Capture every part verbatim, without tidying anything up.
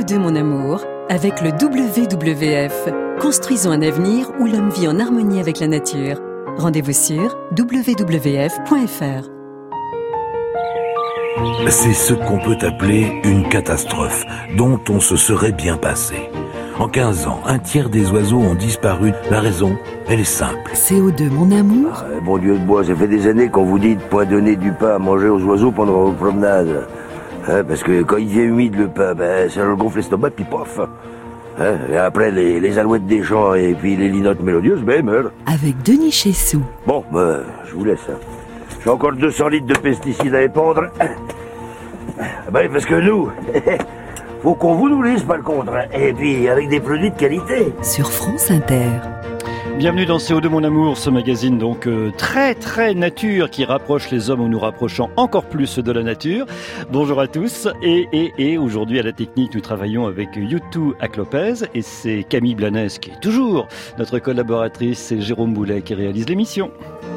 deux mon amour, avec le W W F. Construisons un avenir où l'homme vit en harmonie avec la nature. Rendez-vous sur w w f point f r. C'est ce qu'on peut appeler une catastrophe, dont on se serait bien passé. En quinze ans, un tiers des oiseaux ont disparu. La raison, elle est simple. C O deux, mon amour. Ah, bon Dieu de bois, ça fait des années qu'on vous dit de pas donner du pain à manger aux oiseaux pendant vos promenades. Hein, parce que quand il devient humide le pain, ben, ça leur gonfle l'estomac, puis pof. Hein, et après, les, les alouettes des champs et puis les linottes mélodieuses, ben, meurent. Avec Denis Chessou. Bon, ben, je vous laisse. Hein. J'ai encore deux cents litres de pesticides à épandre. Ben, parce que nous... faut qu'on vous nourrisse, pas le contre. Et puis, avec des produits de qualité. Sur France Inter. Bienvenue dans C O deux, mon amour, ce magazine donc euh, très très nature qui rapproche les hommes en nous rapprochant encore plus de la nature. Bonjour à tous. Et, et, et aujourd'hui à la technique, nous travaillons avec Youtou Lopez et c'est Camille Blanes qui est toujours notre collaboratrice. C'est Jérôme Boulet qui réalise l'émission.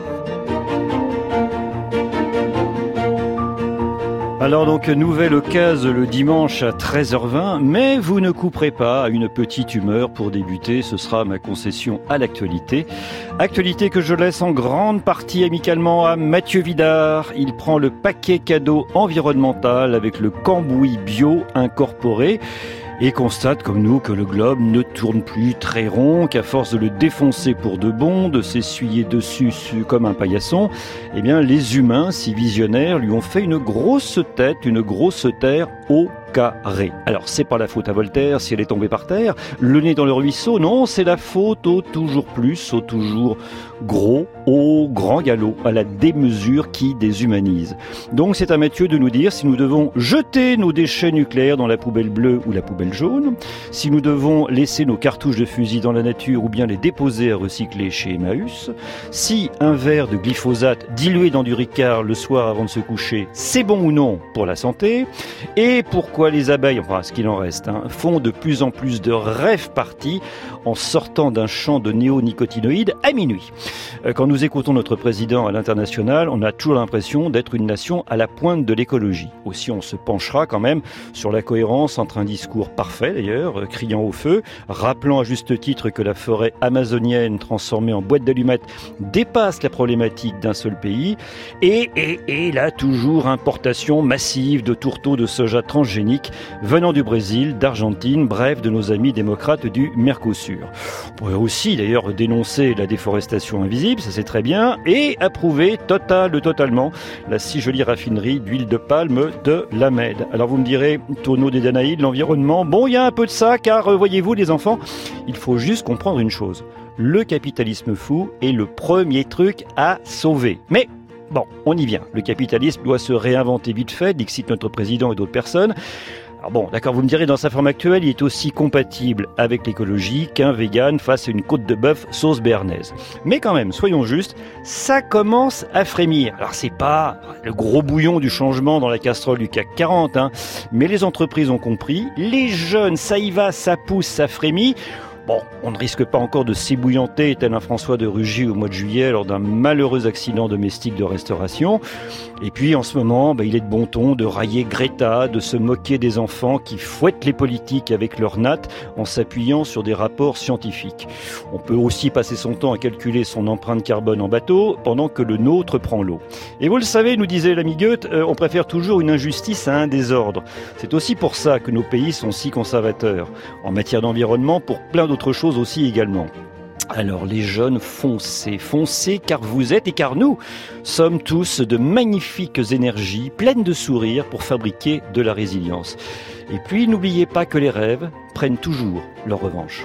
Alors donc, nouvelle occasion le dimanche à treize heures vingt, mais vous ne couperez pas à une petite humeur pour débuter, ce sera ma concession à l'actualité. Actualité que je laisse en grande partie amicalement à Mathieu Vidard. Il prend le paquet cadeau environnemental avec le cambouis bio incorporé. Et constate comme nous que le globe ne tourne plus très rond, qu'à force de le défoncer pour de bon, de s'essuyer dessus comme un paillasson, eh bien les humains, si visionnaires, lui ont fait une grosse tête, une grosse terre au carré. Alors c'est pas la faute à Voltaire si elle est tombée par terre, le nez dans le ruisseau, non, c'est la faute au toujours plus, au toujours gros, au grand galop, à la démesure qui déshumanise. Donc c'est à Mathieu de nous dire si nous devons jeter nos déchets nucléaires dans la poubelle bleue ou la poubelle jaune, si nous devons laisser nos cartouches de fusil dans la nature ou bien les déposer à recycler chez Emmaüs, si un verre de glyphosate dilué dans du Ricard le soir avant de se coucher, c'est bon ou non pour la santé, et pourquoi les abeilles, enfin ce qu'il en reste, hein, font de plus en plus de rêve parties en sortant d'un champ de néonicotinoïdes à minuit. Quand nous écoutons notre président à l'international, on a toujours l'impression d'être une nation à la pointe de l'écologie. Aussi, on se penchera quand même sur la cohérence entre un discours parfait d'ailleurs, criant au feu, rappelant à juste titre que la forêt amazonienne transformée en boîte d'allumettes dépasse la problématique d'un seul pays, et, et, et la toujours importation massive de tourteaux de soja transgéniques venant du Brésil, d'Argentine, bref, de nos amis démocrates du Mercosur. On pourrait aussi d'ailleurs dénoncer la déforestation invisible, ça c'est très bien, et approuver total, totalement la si jolie raffinerie d'huile de palme de l'Amed. Alors vous me direz, tonneau des Danaïdes, l'environnement, bon il y a un peu de ça, car euh, voyez-vous les enfants, il faut juste comprendre une chose, le capitalisme fou est le premier truc à sauver. Mais bon, on y vient. Le capitalisme doit se réinventer vite fait, dixit notre président et d'autres personnes. Alors bon, d'accord, vous me direz, dans sa forme actuelle, il est aussi compatible avec l'écologie qu'un vegan face à une côte de bœuf sauce béarnaise. Mais quand même, soyons justes, ça commence à frémir. Alors c'est pas le gros bouillon du changement dans la casserole du C A C quarante, hein, mais les entreprises ont compris, les jeunes, ça y va, ça pousse, ça frémit. Bon, on ne risque pas encore de s'ébouillanter tel un François de Rugy au mois de juillet lors d'un malheureux accident domestique de restauration. Et puis en ce moment, bah, il est de bon ton de railler Greta, de se moquer des enfants qui fouettent les politiques avec leur natte en s'appuyant sur des rapports scientifiques. On peut aussi passer son temps à calculer son empreinte carbone en bateau pendant que le nôtre prend l'eau. Et vous le savez, nous disait l'ami Goethe, euh, on préfère toujours une injustice à un désordre. C'est aussi pour ça que nos pays sont si conservateurs. En matière d'environnement, pour plein d'autres choses aussi également. Alors les jeunes, foncez, foncez car vous êtes et car nous sommes tous de magnifiques énergies pleines de sourires pour fabriquer de la résilience. Et puis n'oubliez pas que les rêves prennent toujours leur revanche.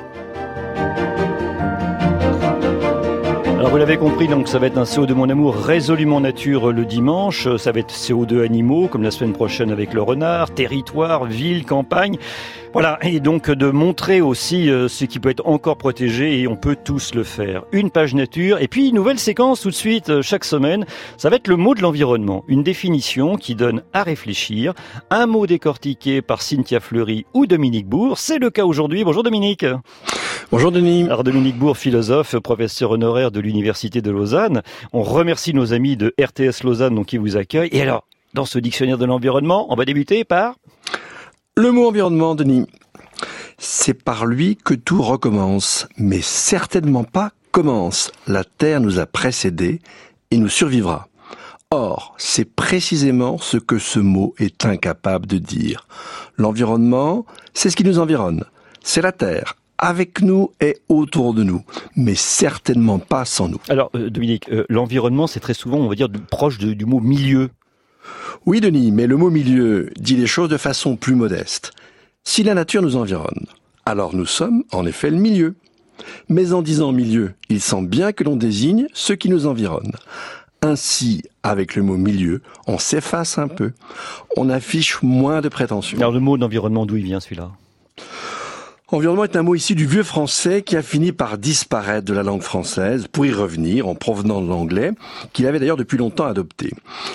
Alors vous l'avez compris, donc ça va être un C O deux mon amour résolument nature le dimanche, ça va être C O deux animaux comme la semaine prochaine avec le renard, territoire, ville, campagne. Voilà, et donc de montrer aussi euh, ce qui peut être encore protégé et on peut tous le faire. Une page nature et puis une nouvelle séquence tout de suite euh, chaque semaine, ça va être le mot de l'environnement, une définition qui donne à réfléchir, un mot décortiqué par Cynthia Fleury ou Dominique Bourg, c'est le cas aujourd'hui. Bonjour Dominique. Bonjour Denis. Alors Dominique Bourg, philosophe, professeur honoraire de l'Université de Lausanne. On remercie nos amis de R T S Lausanne donc, qui vous accueillent. Et alors, dans ce dictionnaire de l'environnement, on va débuter par... Le mot environnement, Denis. C'est par lui que tout recommence, mais certainement pas commence. La Terre nous a précédés et nous survivra. Or, c'est précisément ce que ce mot est incapable de dire. L'environnement, c'est ce qui nous environne. C'est la Terre, avec nous et autour de nous, mais certainement pas sans nous. Alors, euh, Dominique, euh, l'environnement, c'est très souvent, on va dire, proche de, du mot milieu. Oui, Denis, mais le mot milieu dit les choses de façon plus modeste. Si la nature nous environne, alors nous sommes en effet le milieu. Mais en disant milieu, il semble bien que l'on désigne ce qui nous environne. Ainsi, avec le mot milieu, on s'efface un peu. On affiche moins de prétention. Alors le mot d'environnement, d'où il vient celui-là ? Environnement est un mot issu du vieux français qui a fini par disparaître de la langue française pour y revenir en provenant de l'anglais, qu'il avait d'ailleurs depuis longtemps adopté.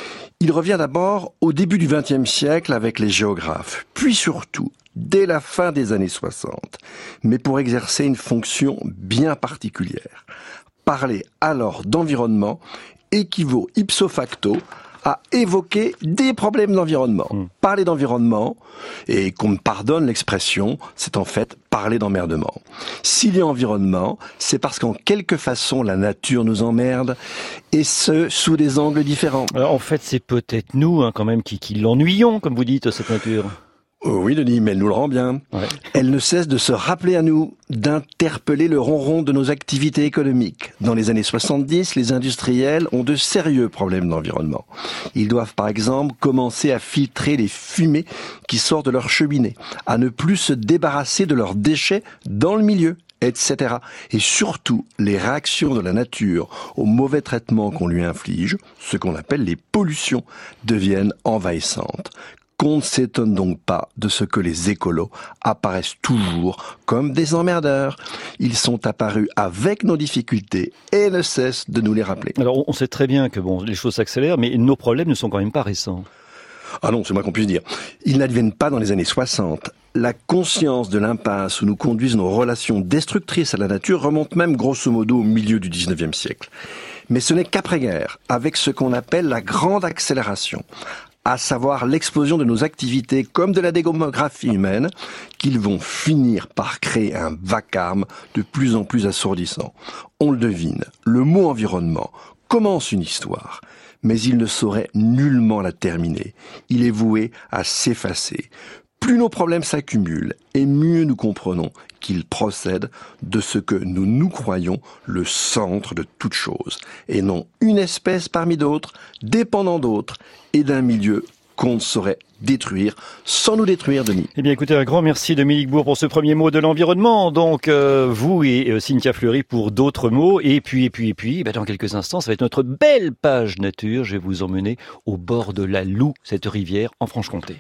Il revient d'abord au début du vingtième siècle avec les géographes, puis surtout dès la fin des années soixante, mais pour exercer une fonction bien particulière. Parler alors d'environnement équivaut ipso facto à évoquer des problèmes d'environnement. Mmh. Parler d'environnement, et qu'on me pardonne l'expression, c'est en fait parler d'emmerdement. S'il y a environnement, c'est parce qu'en quelque façon la nature nous emmerde, et ce, sous des angles différents. Alors, en fait, c'est peut-être nous, hein, quand même, qui, qui l'ennuyons, comme vous dites, cette nature. Oh oui, Denis, mais elle nous le rend bien. Ouais. Elle ne cesse de se rappeler à nous, d'interpeller le ronron de nos activités économiques. Dans les années soixante-dix, les industriels ont de sérieux problèmes d'environnement. Ils doivent par exemple commencer à filtrer les fumées qui sortent de leur cheminée, à ne plus se débarrasser de leurs déchets dans le milieu, et cetera. Et surtout, les réactions de la nature au mauvais traitement qu'on lui inflige, ce qu'on appelle les pollutions, deviennent envahissantes. Qu'on ne s'étonne donc pas de ce que les écolos apparaissent toujours comme des emmerdeurs. Ils sont apparus avec nos difficultés et ne cessent de nous les rappeler. Alors on sait très bien que bon, les choses s'accélèrent, mais nos problèmes ne sont quand même pas récents. Ah non, c'est moins qu'on puisse dire. Ils n'adviennent pas dans les années soixante. La conscience de l'impasse où nous conduisent nos relations destructrices à la nature remonte même grosso modo au milieu du dix-neuvième siècle. Mais ce n'est qu'après-guerre, avec ce qu'on appelle la grande accélération, à savoir l'explosion de nos activités comme de la démographie humaine, qu'ils vont finir par créer un vacarme de plus en plus assourdissant. On le devine, le mot environnement commence une histoire, mais il ne saurait nullement la terminer. Il est voué à s'effacer. Plus nos problèmes s'accumulent, et mieux nous comprenons qu'ils procèdent de ce que nous nous croyons le centre de toute chose, et non une espèce parmi d'autres, dépendant d'autres, et d'un milieu qu'on ne saurait détruire sans nous détruire, Denis. Eh bien, écoutez, un grand merci Dominique Bourg pour ce premier mot de l'environnement. Donc, euh, vous et euh, Cynthia Fleury pour d'autres mots. Et puis, et puis, et puis, bah, dans quelques instants, ça va être notre belle page nature. Je vais vous emmener au bord de la Loue, cette rivière en Franche-Comté.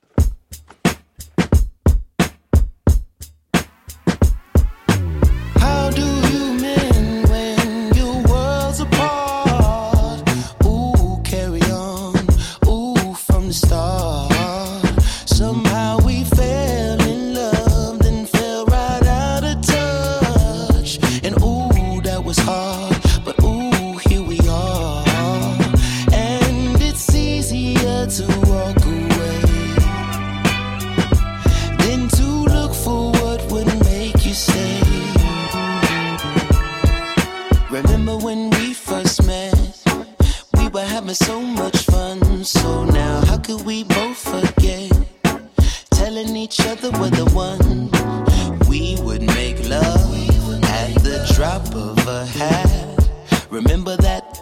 So much fun, so now how could we both forget? Telling each other we're the one. We would make love at the drop of a hat. Remember that?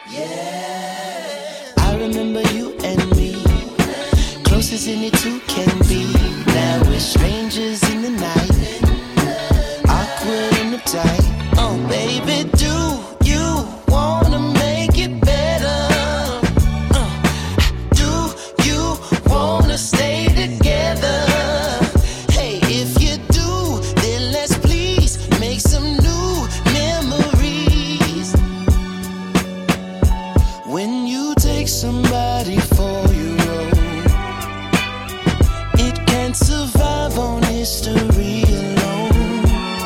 Yeah. I remember you and me, close as any two can be. Now we're strangers in the night, awkward and uptight. Oh baby, do you wanna make it better? Stay together. Hey, if you do, then let's please make some new memories. When you take somebody for your own, it can't survive on history alone.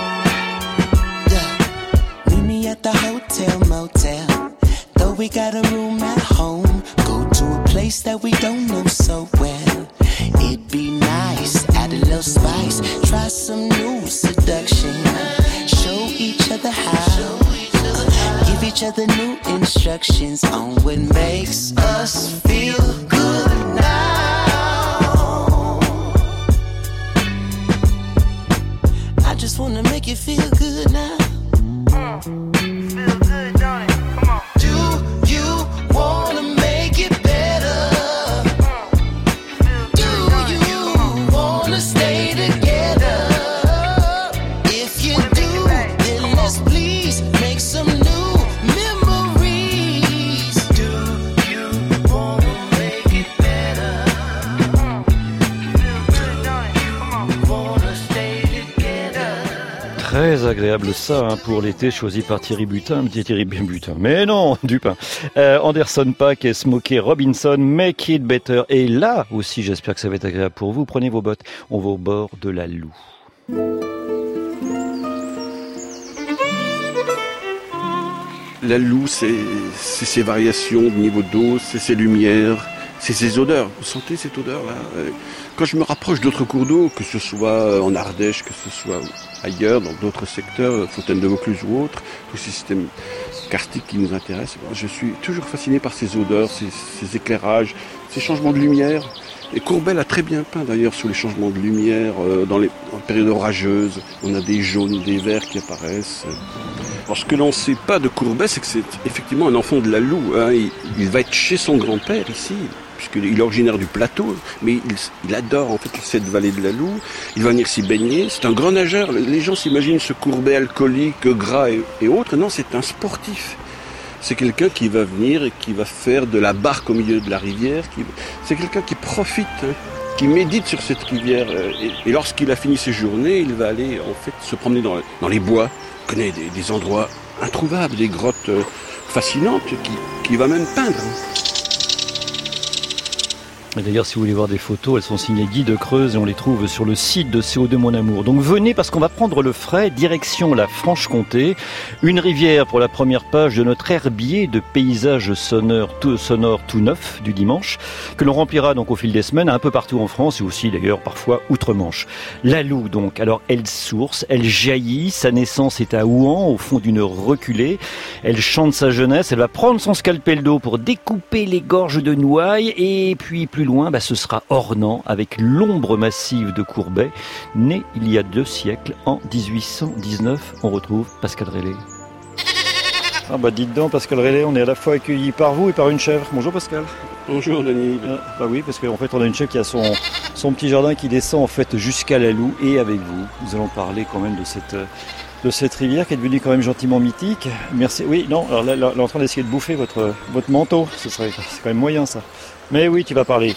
Yeah. Meet me at the hotel motel, though we got a room at home. Go to a place that we don't know so well. It'd be nice, add a little spice, try us some new seduction. Show each other how. Give each other new instructions on what makes us feel good now. I just wanna make you feel good now. Mm. Feel good, don't it? Come on. Do you wanna make it better? Mm. Do you wanna stay together? If you do, then let's please make some new memories. Do you wanna make it better? Mm. Feel good, don't it? Come on. Wanna stay together? Très agréable ça hein, pour l'été, choisi par Thierry Butin, Thierry Butin, mais non, Dupin. Euh, Anderson Paak et Smokey Robinson, Make It Better. Et là aussi, j'espère que ça va être agréable pour vous. Prenez vos bottes, on va au bord de la Loue. La Loue, c'est, c'est ses variations de niveau d'eau, c'est ses lumières, c'est ses odeurs. Vous sentez cette odeur-là? Quand je me rapproche d'autres cours d'eau, que ce soit en Ardèche, que ce soit ailleurs, dans d'autres secteurs, Fontaine de Vaucluse ou autres, tous ces systèmes karstiques qui nous intéressent, je suis toujours fasciné par ces odeurs, ces, ces éclairages, ces changements de lumière. Et Courbet l'a très bien peint d'ailleurs sur les changements de lumière, euh, dans les en périodes orageuses. On a des jaunes, des verts qui apparaissent. Alors ce que l'on ne sait pas de Courbet, c'est que c'est effectivement un enfant de la Loue. Hein. Il, il va être chez son grand-père ici, puisqu'il est originaire du plateau, mais il, il adore en fait cette vallée de la Loue. Il va venir s'y baigner. C'est un grand nageur. Les gens s'imaginent ce Courbet alcoolique, gras et, et autres. Non, c'est un sportif. C'est quelqu'un qui va venir et qui va faire de la barque au milieu de la rivière. Qui... C'est quelqu'un qui profite, hein, qui médite sur cette rivière. Et, et lorsqu'il a fini ses journées, il va aller en fait se promener dans, dans les bois. Il connaît des, des endroits introuvables, des grottes euh, fascinantes qui, qui va même peindre. Hein. Et d'ailleurs, si vous voulez voir des photos, elles sont signées Guy de Creuse et on les trouve sur le site de C O deux Mon Amour. Donc venez parce qu'on va prendre le frais, direction la Franche-Comté. Une rivière pour la première page de notre herbier de paysages sonores tout, sonores tout neufs du dimanche, que l'on remplira donc au fil des semaines un peu partout en France et aussi d'ailleurs parfois outre-Manche. La Loue donc, alors elle source, elle jaillit, sa naissance est à Ouan, au fond d'une reculée. Elle chante sa jeunesse, elle va prendre son scalpel d'eau pour découper les gorges de Nouailles et puis plus Plus loin, bah, ce sera Ornans avec l'ombre massive de Courbet, né il y a deux siècles, en dix-huit cent dix-neuf. On retrouve Pascal Rélé. Ah bah dites donc Pascal Rélé, on est à la fois accueilli par vous et par une chèvre. Bonjour Pascal. Bonjour Denis. Ah, bah oui, parce qu'en fait on a une chèvre qui a son, son petit jardin qui descend en fait jusqu'à la Loue et avec vous, nous allons parler quand même de cette... de cette rivière qui est devenue quand même gentiment mythique. Merci. Oui, non, alors là, là, là en train d'essayer de bouffer votre, votre manteau, ce serait, c'est quand même moyen ça. Mais oui, tu vas parler.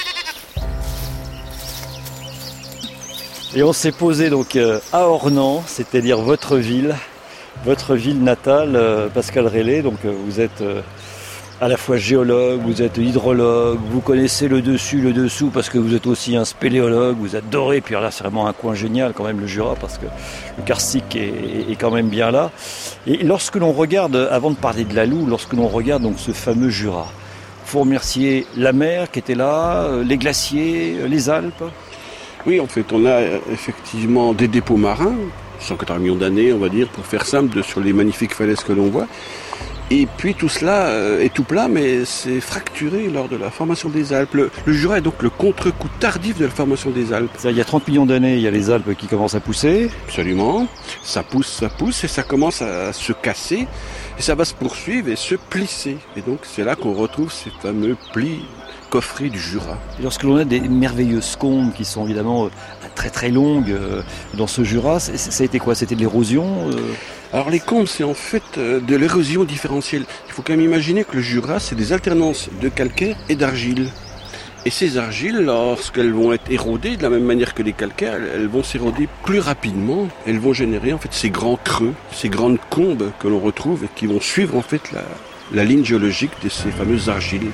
Et on s'est posé donc euh, à Ornans, c'est-à-dire votre ville, votre ville natale, euh, Pascal Rélé. Donc euh, vous êtes euh, à la fois géologue, vous êtes hydrologue, vous connaissez le dessus, le dessous, parce que vous êtes aussi un spéléologue, vous adorez. Puis là, c'est vraiment un coin génial quand même, le Jura, parce que le karstique est, est quand même bien là. Et lorsque l'on regarde, avant de parler de la Loue, lorsque l'on regarde donc ce fameux Jura, il faut remercier la mer qui était là, les glaciers, les Alpes. Oui, en fait, on a effectivement des dépôts marins, cent quatre-vingts millions d'années, on va dire, pour faire simple, de, sur les magnifiques falaises que l'on voit. Et puis tout cela est tout plat, mais c'est fracturé lors de la formation des Alpes. Le, le Jura est donc le contre-coup tardif de la formation des Alpes. Ça, il y a trente millions d'années, il y a les Alpes qui commencent à pousser. Absolument. Ça pousse, ça pousse, et ça commence à se casser, et ça va se poursuivre et se plisser. Et donc c'est là qu'on retrouve ces fameux plis coffrés du Jura. Et lorsque l'on a des merveilleuses combes qui sont évidemment très très longues euh, dans ce Jura, c- ça a été quoi? C'était de l'érosion euh... Alors les combes, c'est en fait euh, de l'érosion différentielle. Il faut quand même imaginer que le Jura, c'est des alternances de calcaire et d'argile. Et ces argiles, lorsqu'elles vont être érodées, de la même manière que les calcaires, elles vont s'éroder plus rapidement. Elles vont générer en fait ces grands creux, ces grandes combes que l'on retrouve et qui vont suivre en fait la, la ligne géologique de ces fameuses argiles.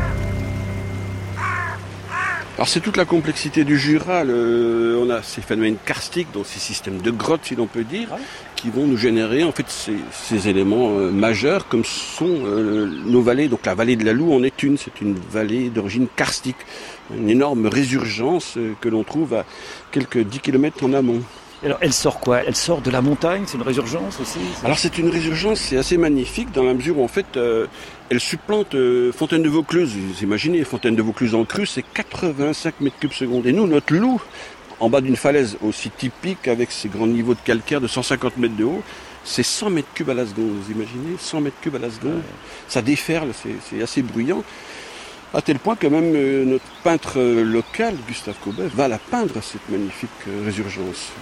Alors c'est toute la complexité du Jura. Le, on a ces phénomènes karstiques, donc ces systèmes de grottes, si l'on peut dire, qui vont nous générer en fait ces, ces éléments euh, majeurs comme sont euh, nos vallées. Donc la vallée de la Loue en est une, c'est une vallée d'origine karstique, une énorme résurgence euh, que l'on trouve à quelques dix kilomètres en amont. Alors elle sort quoi? Elle sort de la montagne, c'est une résurgence aussi? Alors c'est une résurgence, c'est assez magnifique dans la mesure où en fait euh, elle supplante euh, Fontaine de Vaucluse. Vous imaginez, Fontaine de Vaucluse en crue, c'est quatre-vingt-cinq mètres cubes secondes. Et nous, notre Loue, en bas d'une falaise aussi typique avec ses grands niveaux de calcaire de cent cinquante mètres de haut, c'est cent mètres cubes à la seconde. Vous imaginez, cent mètres cubes à la seconde. Ça déferle, c'est, c'est assez bruyant. À tel point que même euh, notre peintre euh, local, Gustave Courbet, va la peindre, cette magnifique euh, résurgence.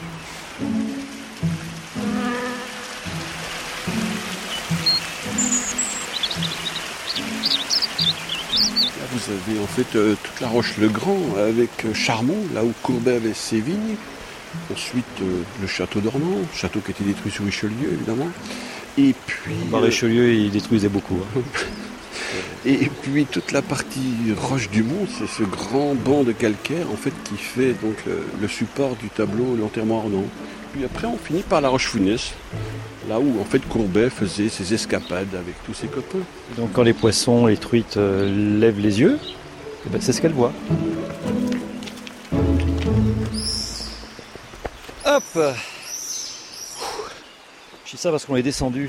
Là, vous avez en fait euh, toute la Roche-le-Grand avec euh, Charmont, là où Courbet avait ses vignes. Ensuite, euh, le château d'Ornans, château qui a été détruit sous Richelieu, évidemment. Et puis... Bah, Richelieu, il détruisait beaucoup. Hein. Et puis toute la partie roche du Mont, c'est ce grand banc de calcaire en fait qui fait donc le, le support du tableau L'Enterrement Ornans. Puis après on finit par la Roche-Founès, là où en fait Courbet faisait ses escapades avec tous ses copains. Donc quand les poissons, les truites euh, lèvent les yeux, eh ben, c'est ce qu'elles voient. Hop. Je dis ça parce qu'on est descendu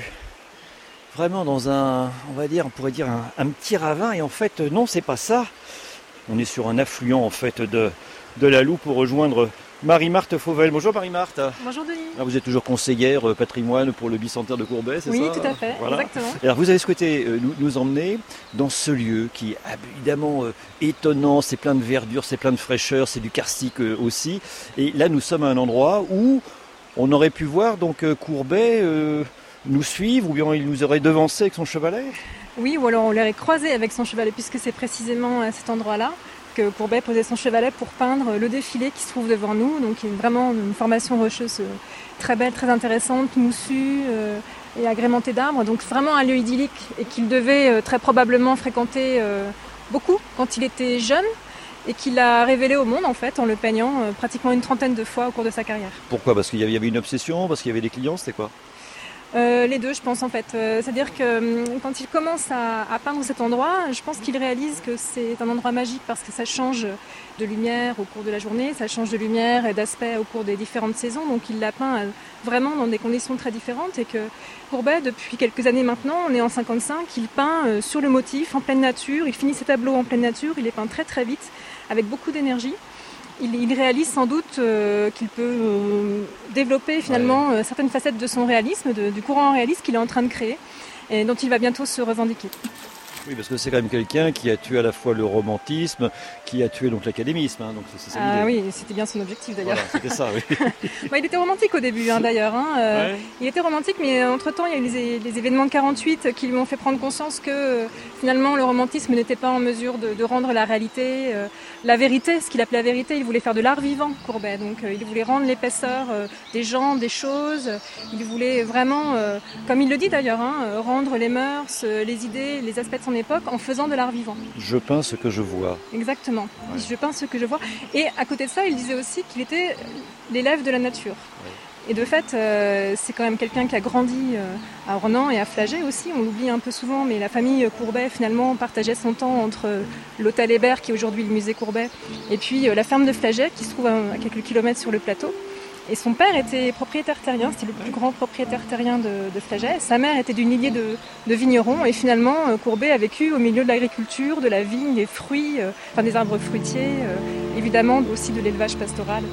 vraiment dans un, on va dire, on pourrait dire un, un petit ravin, et en fait non, c'est pas ça. On est sur un affluent en fait de, de la Loue pour rejoindre Marie-Marthe Fauvel. Bonjour Marie-Marthe. Bonjour Denis. Alors, vous êtes toujours conseillère euh, patrimoine pour le bicentenaire de Courbet, c'est oui, ça? Oui, tout à fait, voilà. Exactement. Alors vous avez souhaité euh, nous, nous emmener dans ce lieu qui est évidemment euh, étonnant, c'est plein de verdure, c'est plein de fraîcheur, c'est du karstique euh, aussi. Et là nous sommes à un endroit où on aurait pu voir donc euh, Courbet euh, nous suivre, ou bien il nous aurait devancé avec son chevalet? Oui, ou alors on l'aurait croisé avec son chevalet, puisque c'est précisément à cet endroit-là que Courbet posait son chevalet pour peindre le défilé qui se trouve devant nous. Donc il y a vraiment une formation rocheuse très belle, très intéressante, moussue euh, et agrémentée d'arbres. Donc vraiment un lieu idyllique et qu'il devait euh, très probablement fréquenter euh, beaucoup quand il était jeune, et qu'il a révélé au monde en fait en le peignant euh, pratiquement une trentaine de fois au cours de sa carrière. Pourquoi? Parce qu'il y avait une obsession, parce qu'il y avait des clients, c'était quoi? Euh, les deux, je pense en fait. Euh, c'est-à-dire que hum, quand il commence à, à peindre cet endroit, je pense qu'il réalise que c'est un endroit magique parce que ça change de lumière au cours de la journée, ça change de lumière et d'aspect au cours des différentes saisons. Donc il l'a peint euh, vraiment dans des conditions très différentes, et que Courbet, depuis quelques années maintenant, on est en cinquante-cinq, il peint euh, sur le motif, en pleine nature. Il finit ses tableaux en pleine nature, il les peint très très vite, avec beaucoup d'énergie. Il, il réalise sans doute euh, qu'il peut euh, développer finalement ouais. euh, certaines facettes de son réalisme, de, du courant réaliste qu'il est en train de créer et dont il va bientôt se revendiquer. Oui, parce que c'est quand même quelqu'un qui a tué à la fois le romantisme, qui a tué donc l'académisme. Hein, donc c'est, c'est ah oui, c'était bien son objectif d'ailleurs. Voilà, c'était ça, oui. Bon, il était romantique au début hein, d'ailleurs. Hein, euh, ouais. Il était romantique, mais entre-temps, il y a eu les, les événements de quarante-huit qui lui ont fait prendre conscience que euh, finalement le romantisme n'était pas en mesure de, de rendre la réalité, euh, la vérité, ce qu'il appelait la vérité. Il voulait faire de l'art vivant, Courbet. Donc euh, il voulait rendre l'épaisseur euh, des gens, des choses. Il voulait vraiment, euh, comme il le dit d'ailleurs, hein, rendre les mœurs, euh, les idées, les aspects de son époque en faisant de l'art vivant. Je peins ce que je vois. Exactement. Ouais. Je peins ce que je vois. Et à côté de ça, il disait aussi qu'il était l'élève de la nature. Ouais. Et de fait, euh, c'est quand même quelqu'un qui a grandi euh, à Ornans et à Flagey aussi. On l'oublie un peu souvent, mais la famille Courbet finalement partageait son temps entre l'hôtel Hébert, qui est aujourd'hui le musée Courbet, et puis euh, la ferme de Flagey, qui se trouve à, à quelques kilomètres sur le plateau. Et son père était propriétaire terrien, c'était le plus grand propriétaire terrien de, de Flagey. Sa mère était d'une lignée de, de vignerons, et finalement Courbet a vécu au milieu de l'agriculture, de la vigne, des fruits, euh, enfin des arbres fruitiers, euh, évidemment aussi de l'élevage pastoral.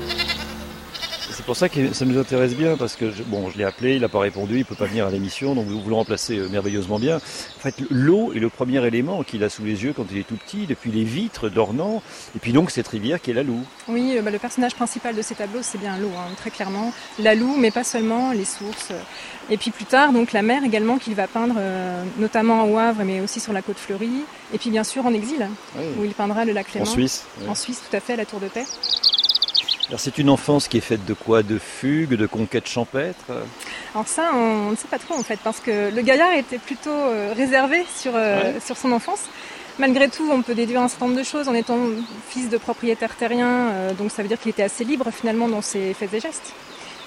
C'est pour ça que ça nous intéresse bien, parce que je, bon, je l'ai appelé, il n'a pas répondu, il ne peut pas venir à l'émission, donc vous, vous le remplacez merveilleusement bien. En fait, l'eau est le premier élément qu'il a sous les yeux quand il est tout petit, depuis les vitres d'Ornans, et puis donc cette rivière qui est la Loue. Oui, bah, le personnage principal de ces tableaux, c'est bien l'eau, hein, très clairement. La Loue, mais pas seulement, les sources. Et puis plus tard, donc la mer également, qu'il va peindre, euh, notamment au Havre, mais aussi sur la côte fleurie, et puis bien sûr en exil, oui. Où il peindra le lac Léman. En Suisse. Oui. En Suisse, tout à fait, à la Tour de Paix. Alors c'est une enfance qui est faite de quoi? De fugues, de conquêtes champêtres? Alors ça, on ne sait pas trop en fait, parce que le gaillard était plutôt euh, réservé sur, euh, ouais. sur son enfance. Malgré tout, on peut déduire un certain nombre de choses en étant fils de propriétaire terrien, euh, donc ça veut dire qu'il était assez libre finalement dans ses faits et gestes.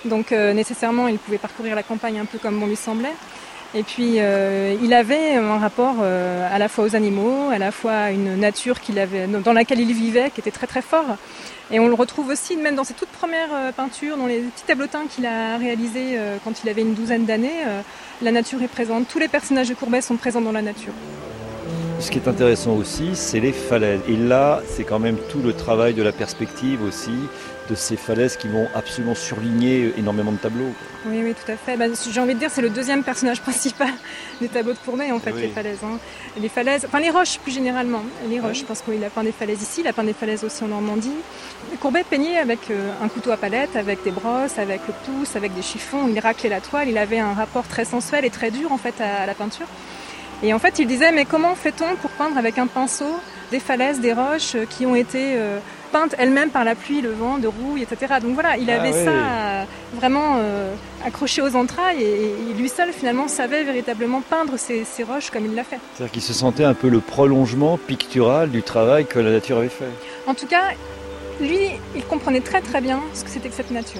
Donc euh, nécessairement, il pouvait parcourir la campagne un peu comme bon lui semblait. Et puis, euh, il avait un rapport euh, à la fois aux animaux, à la fois à une nature qu'il avait, dans laquelle il vivait, qui était très très fort. Et on le retrouve aussi, même dans ses toutes premières euh, peintures, dans les petits tableautins qu'il a réalisés euh, quand il avait une douzaine d'années. Euh, la nature est présente, tous les personnages de Courbet sont présents dans la nature. Ce qui est intéressant aussi, c'est les falaises. Et là, c'est quand même tout le travail de la perspective aussi, de ces falaises qui vont absolument surligner énormément de tableaux. Oui, oui, tout à fait. Bah, j'ai envie de dire, c'est le deuxième personnage principal des tableaux de Courbet, en fait, oui. les falaises. Hein. Les falaises, enfin les roches plus généralement. Les roches, oui. parce qu'il a peint des falaises ici, il a peint des falaises aussi en Normandie. Courbet peignait avec euh, un couteau à palette, avec des brosses, avec le pouce, avec des chiffons. Il raclait la toile. Il avait un rapport très sensuel et très dur en fait à, à la peinture. Et en fait, il disait, mais comment fait-on pour peindre avec un pinceau des falaises, des roches qui ont été euh, peintes elles-mêmes par la pluie, le vent, de rouille, et cetera. Donc voilà, il avait ah, oui. ça euh, vraiment euh, accroché aux entrailles et, et lui seul finalement savait véritablement peindre ces, ces roches comme il l'a fait. C'est-à-dire qu'il se sentait un peu le prolongement pictural du travail que la nature avait fait. En tout cas, lui, il comprenait très très bien ce que c'était que cette nature.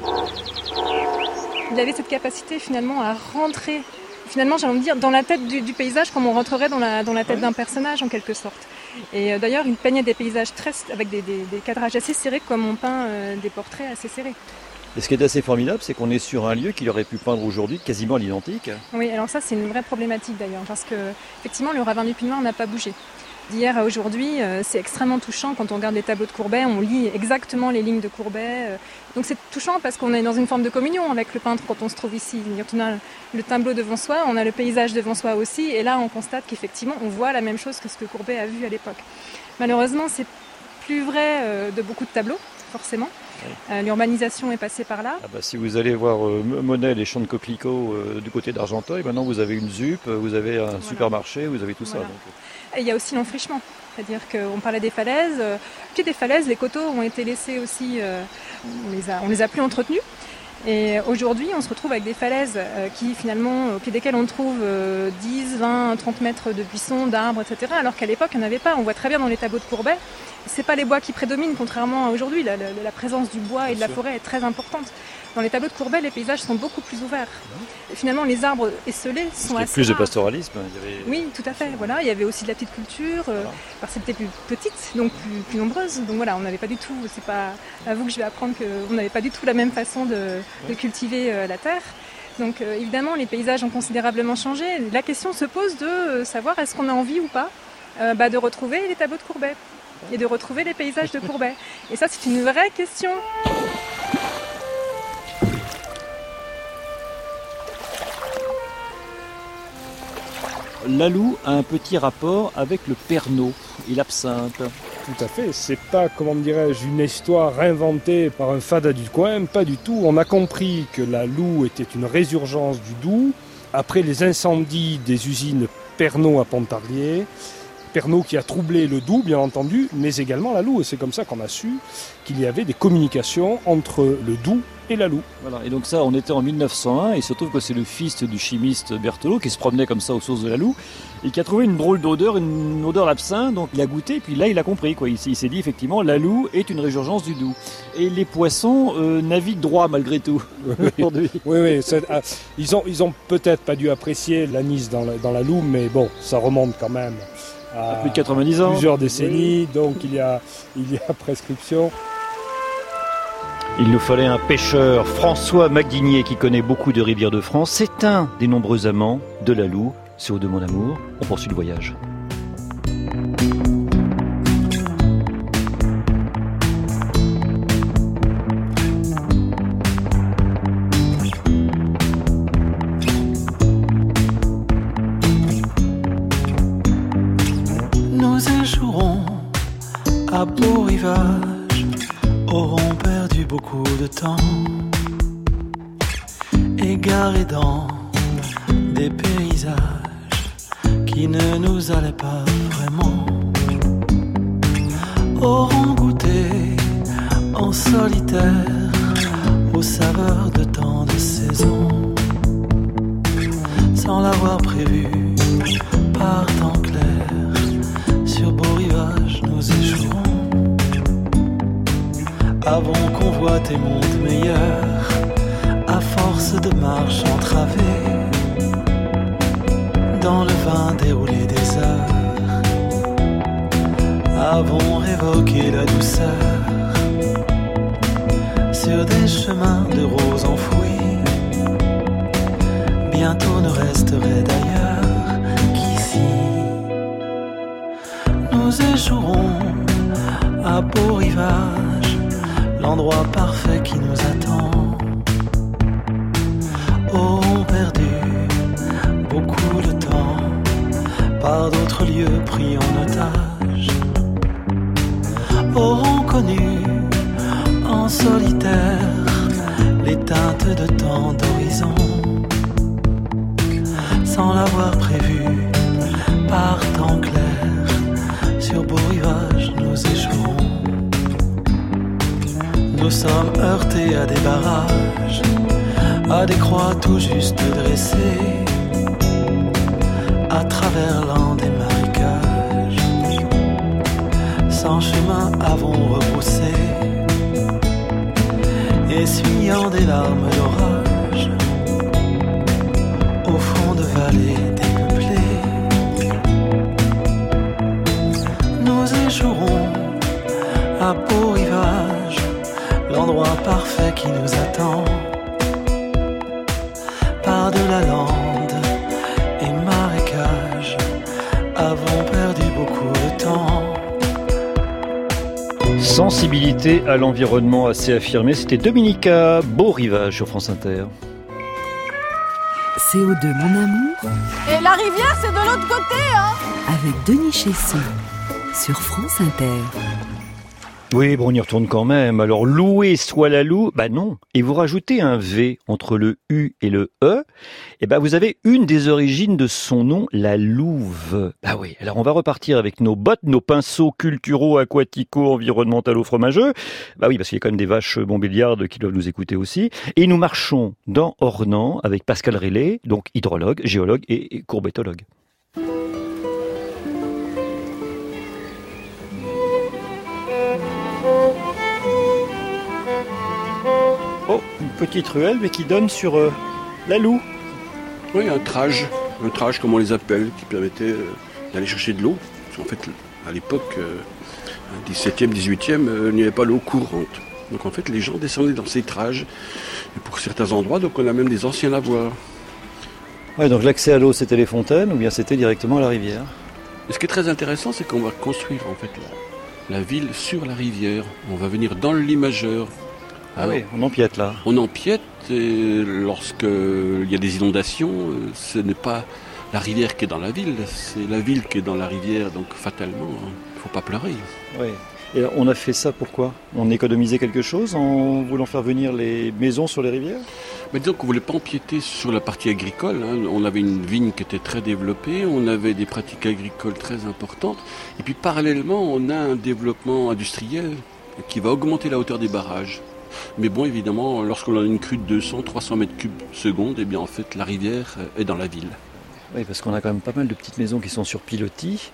Il avait cette capacité finalement à rentrer finalement, j'ai envie de dire, dans la tête du, du paysage, comme on rentrerait dans la, dans la tête d'un personnage, en quelque sorte. Et euh, d'ailleurs, il peignait des paysages très, avec des, des, des cadrages assez serrés, comme on peint euh, des portraits assez serrés. Et ce qui est assez formidable, c'est qu'on est sur un lieu qu'il aurait pu peindre aujourd'hui quasiment à l'identique. Oui, alors ça, c'est une vraie problématique d'ailleurs, parce que effectivement, le ravin du Puy Noir n'a pas bougé. D'hier à aujourd'hui, euh, c'est extrêmement touchant. Quand on regarde les tableaux de Courbet, on lit exactement les lignes de Courbet. Euh, donc c'est touchant parce qu'on est dans une forme de communion avec le peintre quand on se trouve ici. On a le tableau devant soi, on a le paysage devant soi aussi. Et là, on constate qu'effectivement, on voit la même chose que ce que Courbet a vu à l'époque. Malheureusement, c'est plus vrai euh, de beaucoup de tableaux, forcément. Euh, l'urbanisation est passée par là. Ah bah, si vous allez voir euh, Monet, les champs de coquelicots euh, du côté d'Argenteuil, maintenant vous avez une ZUP, vous avez un voilà. supermarché, vous avez tout voilà. ça. Donc. Et il y a aussi l'enfrichement, c'est-à-dire qu'on parlait des falaises. Euh, au pied des falaises, les coteaux ont été laissés aussi, euh, on les a, on les a plus entretenus. Et aujourd'hui, on se retrouve avec des falaises euh, qui finalement, au pied desquelles on trouve euh, dix, vingt, trente mètres de buissons, d'arbres, et cetera. Alors qu'à l'époque, il n'y en avait pas. On voit très bien dans les tableaux de Courbet. C'est pas les bois qui prédominent, contrairement à aujourd'hui. La, la, la présence du bois et de la forêt est très importante. Dans les tableaux de Courbet, les paysages sont beaucoup plus ouverts. Et finalement, les arbres esselés sont assez plus rares. de pastoralisme. Il y avait... Oui, tout à fait. Voilà, il y avait aussi de la petite culture, euh, voilà. parce qu'elle était plus petite, donc plus, plus nombreuse. Donc voilà, on n'avait pas du tout. C'est pas à vous que je vais apprendre qu'on n'avait pas du tout la même façon de, de cultiver euh, la terre. Donc euh, évidemment, les paysages ont considérablement changé. La question se pose de euh, savoir est-ce qu'on a envie ou pas euh, bah, de retrouver les tableaux de Courbet et de retrouver les paysages de Courbet. Et ça, c'est une vraie question. Lalou a un petit rapport avec le Pernod et l'absinthe. Tout à fait, c'est pas, comment dirais-je, une histoire inventée par un fada du coin, pas du tout. On a compris que la Loue était une résurgence du Doubs après les incendies des usines Pernod à Pontarlier. Pernod qui a troublé le Doubs, bien entendu, mais également la Loue. Et c'est comme ça qu'on a su qu'il y avait des communications entre le Doubs et la Loue. Voilà. Et donc ça, on était en mille neuf cent un, et il se trouve que c'est le fils du chimiste Berthelot qui se promenait comme ça aux sources de la Loue, et qui a trouvé une drôle d'odeur, une odeur d'absinthe, donc il a goûté, et puis là il a compris, quoi. Il, il s'est dit effectivement, la Loue est une résurgence du Doubs. Et les poissons euh, naviguent droit malgré tout, oui, aujourd'hui. Oui, oui, c'est, ah, ils ont, ils ont peut-être pas dû apprécier l'anis dans la, dans la Loue, mais bon, ça remonte quand même à, à plus de quatre-vingt-dix ans. Plusieurs décennies, oui. Donc il y a, il y a prescription. Il nous fallait un pêcheur, François Magdinier, qui connaît beaucoup de rivières de France. C'est un des nombreux amants de la Loue. C'est Eau de mon amour. On poursuit le voyage. Nous échouerons à Beau-Rivage, auront perdu beaucoup de temps, égarés dans des paysages qui ne nous allaient pas vraiment, auront goûté en solitaire aux saveurs de tant de saisons, sans l'avoir prévu par temps clair, sur Beau-Rivage nous échouerons. Avant qu'on voit tes mondes meilleurs, à danse de marche entravée dans le vin déroulé des heures, avons révoqué la douceur sur des chemins de roses enfouis. Bientôt ne resterait d'ailleurs qu'ici. Nous échouerons à Beau Rivage, l'endroit parfait qui nous attend. Auront perdu beaucoup de temps par d'autres lieux pris en otage. Auront connu en solitaire les teintes de tant d'horizons, sans l'avoir prévu par temps clair. Sur Beau Rivage nous échouerons. Nous sommes heurtés à des barrages, à des croix tout juste dressées, à travers l'an des marécages. Sans chemin avons rebroussé, essuyant des larmes d'orage, au fond de vallées dépeuplées. Nous échouerons à Beau Rivage, l'endroit parfait qui nous attend. Par de la lande et marécage, avons perdu beaucoup de temps. Sensibilité à l'environnement assez affirmée, c'était Dominica, Beau Rivage sur France Inter. C O deux, mon amour. Et la rivière, c'est de l'autre côté, hein. Avec Denis Chesson sur France Inter. Oui, bon, on y retourne quand même. Alors, louer soit la loue, bah non. Et vous rajoutez un V entre le U et le E, et bah vous avez une des origines de son nom, la louve. Bah oui, alors on va repartir avec nos bottes, nos pinceaux culturaux, aquatico, environnementalo, fromageux. Bah oui, parce qu'il y a quand même des vaches montbéliardes qui doivent nous écouter aussi. Et nous marchons dans Ornans avec Pascal Rélé, donc hydrologue, géologue et courbétologue. Oh, une petite ruelle, mais qui donne sur euh, la Loue. Oui, un trage, un trage comme on les appelle, qui permettait euh, d'aller chercher de l'eau. Parce qu'en fait, à l'époque, euh, dix-septième, dix-huitième, euh, il n'y avait pas l'eau courante. Donc en fait, les gens descendaient dans ces trages. Et pour certains endroits, donc on a même des anciens lavoirs. Ouais, donc l'accès à l'eau, c'était les fontaines, ou bien c'était directement à la rivière? Et ce qui est très intéressant, c'est qu'on va construire en fait la, la ville sur la rivière. On va venir dans le limageur. Ah Alors, oui, on empiète là. On empiète et lorsqu'il y a des inondations, ce n'est pas la rivière qui est dans la ville, c'est la ville qui est dans la rivière, donc fatalement, il ne faut pas pleurer. Oui. Et on a fait ça pourquoi? On économisait quelque chose en voulant faire venir les maisons sur les rivières? Mais disons qu'on ne voulait pas empiéter sur la partie agricole. Hein. On avait une vigne qui était très développée, on avait des pratiques agricoles très importantes, et puis parallèlement, on a un développement industriel qui va augmenter la hauteur des barrages. Mais bon, évidemment, lorsqu'on a une crue de deux cents à trois cents mètres cubes seconde, eh bien, en fait, la rivière est dans la ville. Oui, parce qu'on a quand même pas mal de petites maisons qui sont sur pilotis.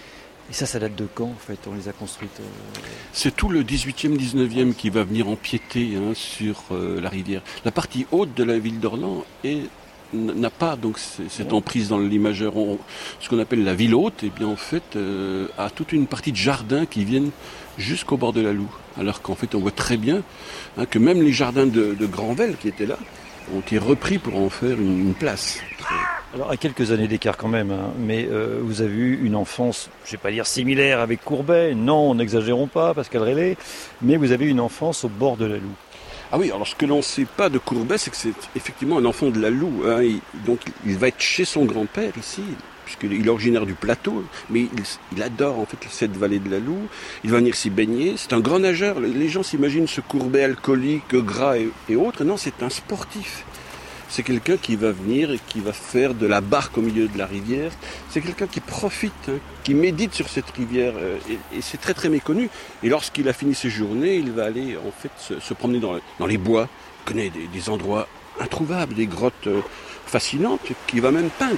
Et ça, ça date de quand, en fait? On les a construites euh... C'est tout le dix-huitième, dix-neuvième qui va venir empiéter hein, sur euh, la rivière. La partie haute de la ville d'Ornans est, n'a pas donc cette emprise dans le limageur. On, ce qu'on appelle la ville haute, eh bien, en fait, euh, a toute une partie de jardins qui viennent jusqu'au bord de la Loue. Alors qu'en fait, on voit très bien hein, que même les jardins de, de Granvelle qui étaient là ont été repris pour en faire une, une place. Alors, à quelques années d'écart quand même, hein, mais euh, vous avez eu une enfance, je ne vais pas dire similaire avec Courbet, non, n'exagérons pas, Pascal Rélé, mais vous avez eu une enfance au bord de la Loue. Ah oui, alors ce que l'on ne sait pas de Courbet, c'est que c'est effectivement un enfant de la Loue. Hein, et donc, il va être chez son grand-père ici, puisqu'il est originaire du plateau, mais il, il adore en fait cette vallée de la Loue. Il va venir s'y baigner. C'est un grand nageur. Les gens s'imaginent ce Courbet alcoolique, gras et, et autres. Non, c'est un sportif. C'est quelqu'un qui va venir et qui va faire de la barque au milieu de la rivière. C'est quelqu'un qui profite, hein, qui médite sur cette rivière. Euh, et, et c'est très très méconnu. Et lorsqu'il a fini ses journées, il va aller en fait se, se promener dans, dans les bois. Il connaît des, des endroits introuvables, des grottes euh, fascinantes qu'il va même peindre.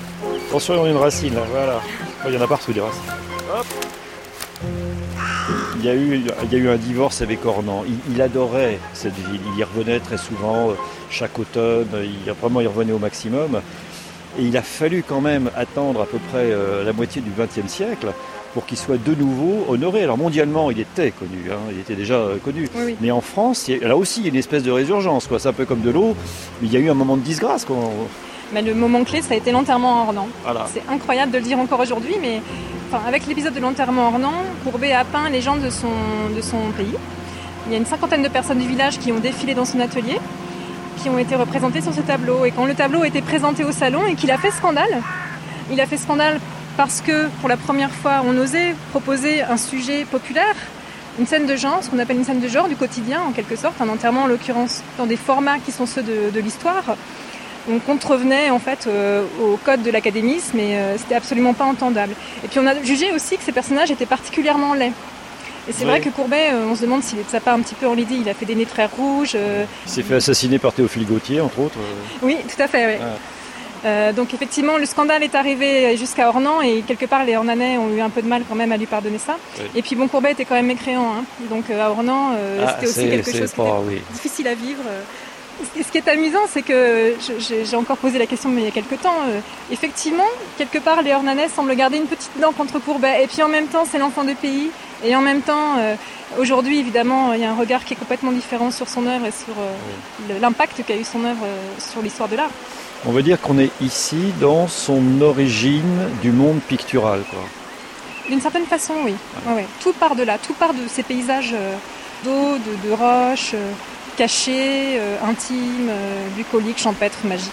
Attention, il y a une racine là, voilà. Il y en a partout des racines. Hop. Il y a eu, il y a eu un divorce avec Ornans. Il, il adorait cette ville. Il y revenait très souvent, chaque automne. Il, vraiment, il revenait au maximum. Et il a fallu quand même attendre à peu près euh, la moitié du vingtième siècle pour qu'il soit de nouveau honoré. Alors mondialement, il était connu, hein, il était déjà euh, connu. Oui, oui. Mais en France, il y a, là aussi, il y a une espèce de résurgence, quoi. C'est un peu comme de l'eau, mais il y a eu un moment de disgrâce, quoi. Mais le moment clé, ça a été l'enterrement à Ornans. Voilà. C'est incroyable de le dire encore aujourd'hui, mais enfin, avec l'épisode de l'enterrement à Ornans, Courbet a peint les gens de son, de son pays. Il y a une cinquantaine de personnes du village qui ont défilé dans son atelier, qui ont été représentées sur ce tableau. Et quand le tableau a été présenté au salon et qu'il a fait scandale, il a fait scandale parce que pour la première fois, on osait proposer un sujet populaire, une scène de genre, ce qu'on appelle une scène de genre, du quotidien en quelque sorte, un enterrement en l'occurrence, dans des formats qui sont ceux de, de l'histoire. On contrevenait en fait euh, au code de l'académisme et euh, c'était absolument pas entendable. Et puis on a jugé aussi que ces personnages étaient particulièrement laids. Et c'est oui. vrai que Courbet, euh, on se demande s'il est de sa part un petit peu enlaidi. Il a fait des nez très rouges. Euh... Il s'est fait assassiner par Théophile Gautier, entre autres. Euh... Oui, tout à fait. Oui. Ah. Euh, donc effectivement, le scandale est arrivé jusqu'à Ornans et quelque part les Ornanais ont eu un peu de mal quand même à lui pardonner ça. Oui. Et puis bon, Courbet était quand même mécréant. Hein. Donc euh, à Ornans, euh, ah, c'était aussi quelque chose pas, qui était oui. difficile à vivre. Euh. Ce qui est amusant, c'est que j'ai encore posé la question mais il y a quelques temps. Euh, effectivement, quelque part, les Ornanais semblent garder une petite dent contre Courbet. Et puis en même temps, c'est l'enfant de pays. Et en même temps, euh, aujourd'hui, évidemment, il y a un regard qui est complètement différent sur son œuvre et sur euh, oui. l'impact qu'a eu son œuvre euh, sur l'histoire de l'art. On veut dire qu'on est ici dans son origine du monde pictural, quoi. D'une certaine façon, oui. Ouais. Ouais, ouais. Tout part de là. Tout part de ces paysages euh, d'eau, de, de roches. Euh, caché, euh, intime, euh, bucolique, champêtre, magique.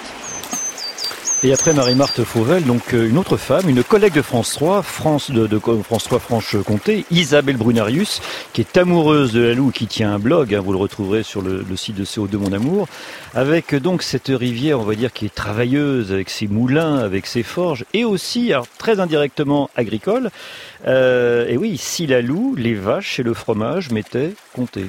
Et après Marie-Marthe Fauvel, donc euh, une autre femme, une collègue de France trois, France de, de France trois Franche-Comté, Isabelle Brunarius, qui est amoureuse de la Loue, qui tient un blog, hein, vous le retrouverez sur le, le site de C O deux Mon Amour, avec donc cette rivière, on va dire, qui est travailleuse, avec ses moulins, avec ses forges, et aussi, alors, très indirectement agricole. Euh, et oui, si la Loue, les vaches et le fromage m'étaient comptés.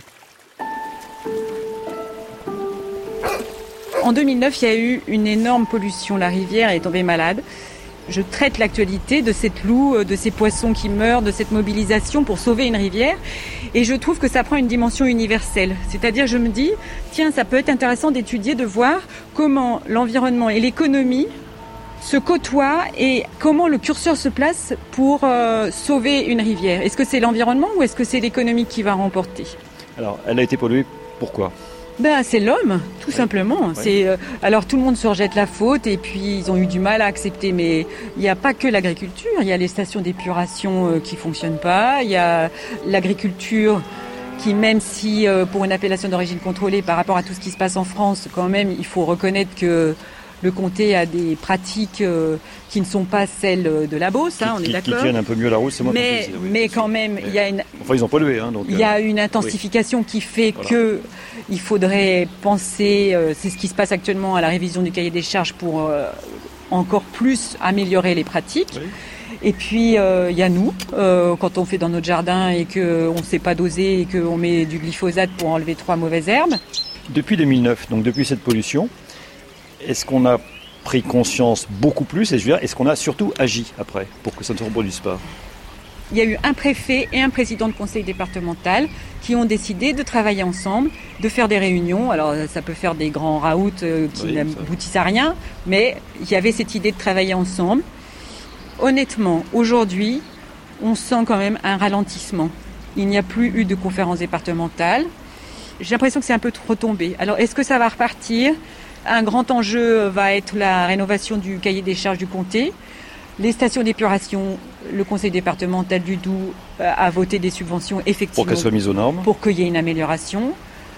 En deux mille neuf, il y a eu une énorme pollution. La rivière est tombée malade. Je traite l'actualité de cette Loue, de ces poissons qui meurent, de cette mobilisation pour sauver une rivière. Et je trouve que ça prend une dimension universelle. C'est-à-dire, je me dis, tiens, ça peut être intéressant d'étudier, de voir comment l'environnement et l'économie se côtoient et comment le curseur se place pour euh, sauver une rivière. Est-ce que c'est l'environnement ou est-ce que c'est l'économie qui va remporter ? Alors, elle a été polluée, pourquoi ? Ben, c'est l'homme, tout oui. simplement. Oui. C'est, euh, alors tout le monde se rejette la faute et puis ils ont eu du mal à accepter. Mais il n'y a pas que l'agriculture, il y a les stations d'épuration euh, qui fonctionnent pas, il y a l'agriculture qui, même si euh, pour une appellation d'origine contrôlée par rapport à tout ce qui se passe en France, quand même, il faut reconnaître que le comté a des pratiques euh, qui ne sont pas celles de la Beauce, hein, on qui, est d'accord. Qui tiennent un peu mieux la route, c'est moi mais, oui, mais quand même, il y a une. Enfin, ils ont pollué, hein, donc. Il y a une intensification oui. qui fait voilà. que il faudrait penser. Euh, c'est ce qui se passe actuellement à la révision du cahier des charges pour euh, encore plus améliorer les pratiques. Oui. Et puis euh, il y a nous, euh, quand on fait dans notre jardin et qu'on ne sait pas doser et qu'on met du glyphosate pour enlever trois mauvaises herbes. Depuis deux mille neuf, donc depuis cette pollution. Est-ce qu'on a pris conscience beaucoup plus et je veux dire, est-ce qu'on a surtout agi après pour que ça ne se reproduise pas ? Il y a eu un préfet et un président de conseil départemental qui ont décidé de travailler ensemble, de faire des réunions. Alors ça peut faire des grands raouts euh, qui oui, n'aboutissent à rien, mais il y avait cette idée de travailler ensemble. Honnêtement, aujourd'hui, on sent quand même un ralentissement. Il n'y a plus eu de conférence départementale. J'ai l'impression que c'est un peu trop tombé. Alors est-ce que ça va repartir ? Un grand enjeu va être la rénovation du cahier des charges du comté. Les stations d'épuration, le conseil départemental du Doubs a voté des subventions effectivement pour qu'elles soient mises aux normes, pour qu'il y ait une amélioration.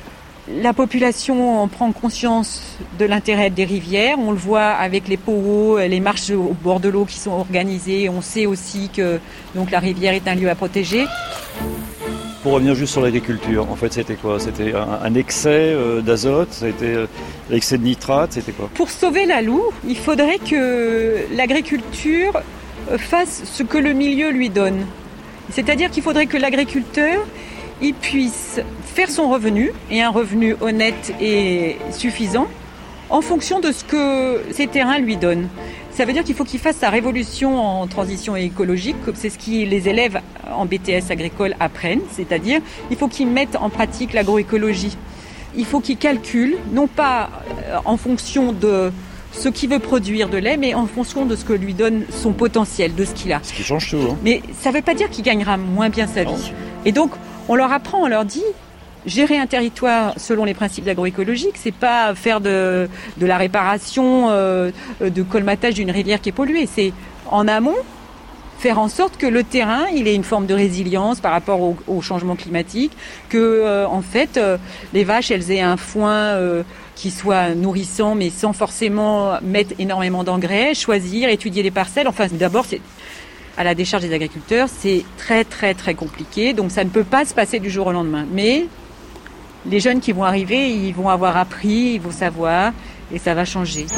La population en prend conscience de l'intérêt des rivières. On le voit avec les poros, les marches au bord de l'eau qui sont organisées. On sait aussi que donc, la rivière est un lieu à protéger. Pour revenir juste sur l'agriculture, en fait, c'était quoi ? C'était un, un excès euh, d'azote, c'était euh, l'excès de nitrate, c'était quoi ? Pour sauver la Loue, il faudrait que l'agriculture fasse ce que le milieu lui donne. C'est-à-dire qu'il faudrait que l'agriculteur il puisse faire son revenu, et un revenu honnête et suffisant, en fonction de ce que ces terrains lui donnent. Ça veut dire qu'il faut qu'il fasse sa révolution en transition écologique, c'est ce que les élèves en B T S agricole apprennent, c'est-à-dire il faut qu'ils mettent en pratique l'agroécologie. Il faut qu'ils calculent, non pas en fonction de ce qu'il veut produire de lait, mais en fonction de ce que lui donne son potentiel, de ce qu'il a. Ce qui change tout. Hein. Mais ça ne veut pas dire qu'il gagnera moins bien sa vie. Et donc, on leur apprend, on leur dit... Gérer un territoire selon les principes d'agroécologie, c'est pas faire de, de la réparation, euh, de colmatage d'une rivière qui est polluée. C'est en amont faire en sorte que le terrain, il ait une forme de résilience par rapport au, au changement climatique, que euh, en fait euh, les vaches elles aient un foin euh, qui soit nourrissant, mais sans forcément mettre énormément d'engrais, choisir, étudier les parcelles. Enfin, d'abord c'est à la décharge des agriculteurs, c'est très très très compliqué, donc ça ne peut pas se passer du jour au lendemain. Mais les jeunes qui vont arriver, ils vont avoir appris, ils vont savoir, et ça va changer.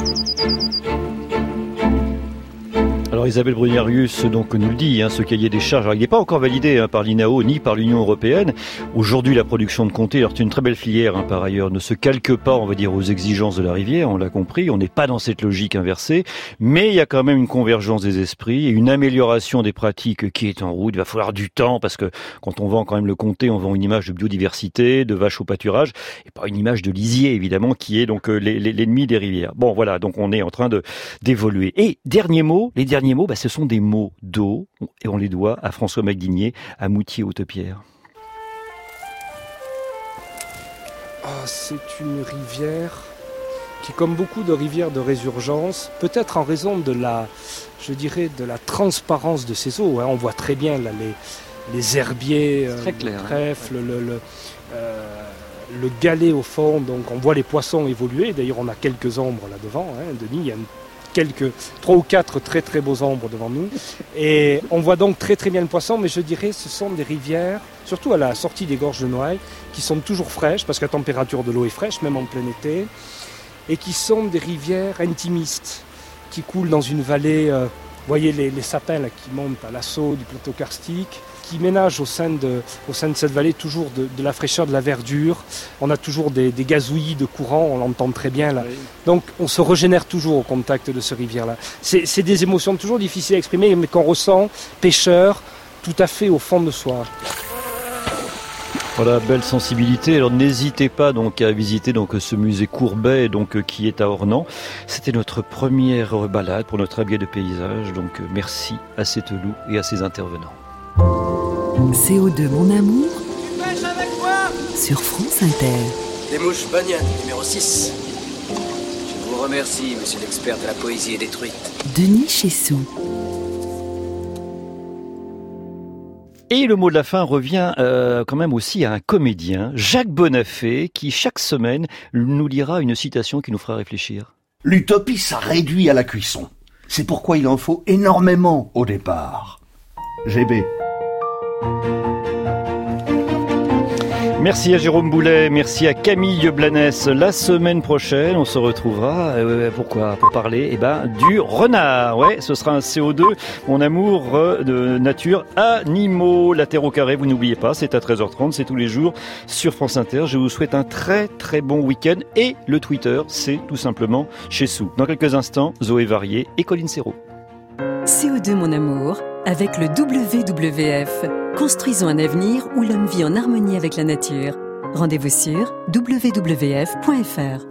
Alors Isabelle Bruniarius donc nous le dit, hein, ce cahier des charges, alors, il n'est pas encore validé hein, par l'I N A O ni par l'Union européenne. Aujourd'hui, la production de comté, alors c'est une très belle filière hein, par ailleurs, ne se calque pas, on va dire, aux exigences de la rivière, on l'a compris, on n'est pas dans cette logique inversée, mais il y a quand même une convergence des esprits et une amélioration des pratiques qui est en route. Il va falloir du temps parce que quand on vend quand même le comté, on vend une image de biodiversité, de vaches au pâturage, et pas une image de lisier évidemment qui est donc l'ennemi des rivières. Bon voilà, donc on est en train de d'évoluer. Et dernier mot, les derniers mots, bah, ce sont des mots d'eau, et on les doit à François Magdinier, à Moutier-Hautepierre. Ah, c'est une rivière qui, comme beaucoup de rivières de résurgence, peut-être en raison de la, je dirais, de la transparence de ses eaux. Hein, on voit très bien là, les, les herbiers, euh, très clair, le trèfle, hein. le, le, euh, le galet au fond. Donc on voit les poissons évoluer. D'ailleurs, on a quelques ombres là devant. Hein, Denis, il y a une quelques trois ou quatre très très beaux ombres devant nous et on voit donc très très bien le poisson, mais je dirais ce sont des rivières, surtout à la sortie des gorges de Noailles, qui sont toujours fraîches parce que la température de l'eau est fraîche même en plein été, et qui sont des rivières intimistes qui coulent dans une vallée. euh, vous voyez les, les sapins là, qui montent à l'assaut du plateau karstique, qui ménagent au sein de, au sein de cette vallée toujours de, de la fraîcheur, de la verdure. On a toujours des, des gazouillis de courant, on l'entend très bien là. Oui. Donc on se régénère toujours au contact de ce rivière-là. C'est, c'est des émotions toujours difficiles à exprimer, mais qu'on ressent, pêcheur, tout à fait au fond de soi. Voilà, belle sensibilité. Alors n'hésitez pas donc à visiter donc ce musée Courbet donc qui est à Ornans. C'était notre première balade pour notre habillé de paysage. Donc merci à Cételoup et à ses intervenants. C O deux, mon amour, sur France Inter. Des mouches bagnanes, numéro six. Je vous remercie, monsieur l'expert de la poésie est détruite. Denis Chessou. Et le mot de la fin revient euh, quand même aussi à un comédien, Jacques Bonafé, qui chaque semaine nous lira une citation qui nous fera réfléchir. L'utopie, ça réduit à la cuisson. C'est pourquoi il en faut énormément au départ. G B. Merci à Jérôme Boulet, merci à Camille Blanès. La semaine prochaine, on se retrouvera, euh, pourquoi Pour parler eh ben, du renard. Ouais, ce sera un C O deux, mon amour euh, de nature animaux. La Terre au carré, vous n'oubliez pas, c'est à treize heures trente, c'est tous les jours sur France Inter. Je vous souhaite un très très bon week-end et le Twitter, c'est tout simplement Chessou. Dans quelques instants, Zoé Varier et Colline Serrault. C O deux, mon amour, avec le W W F. Construisons un avenir où l'homme vit en harmonie avec la nature. Rendez-vous sur w w w point f r.